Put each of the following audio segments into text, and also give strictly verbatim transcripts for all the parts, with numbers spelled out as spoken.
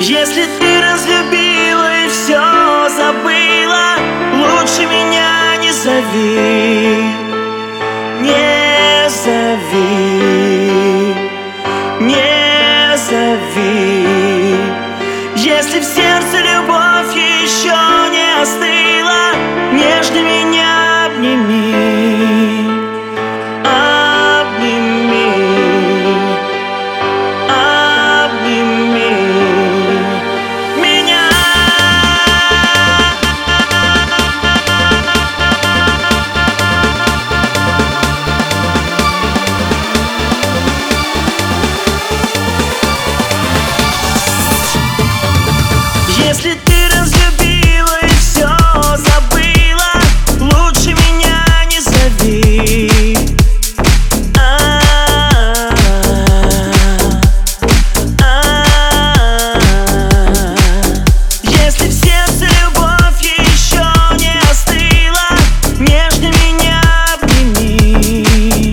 Если ты разлюбила и все забыла, лучше меня не зови, не зови, не зови. Если в сердце любовь еще не остыла, нежно меня обними, обними, обними меня. Если ты разлюбила и все забыла, лучше меня не зови. Если в сердце любовь еще не остыла, нежно меня обними.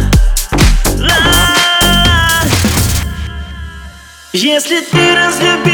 Если ты разлюбил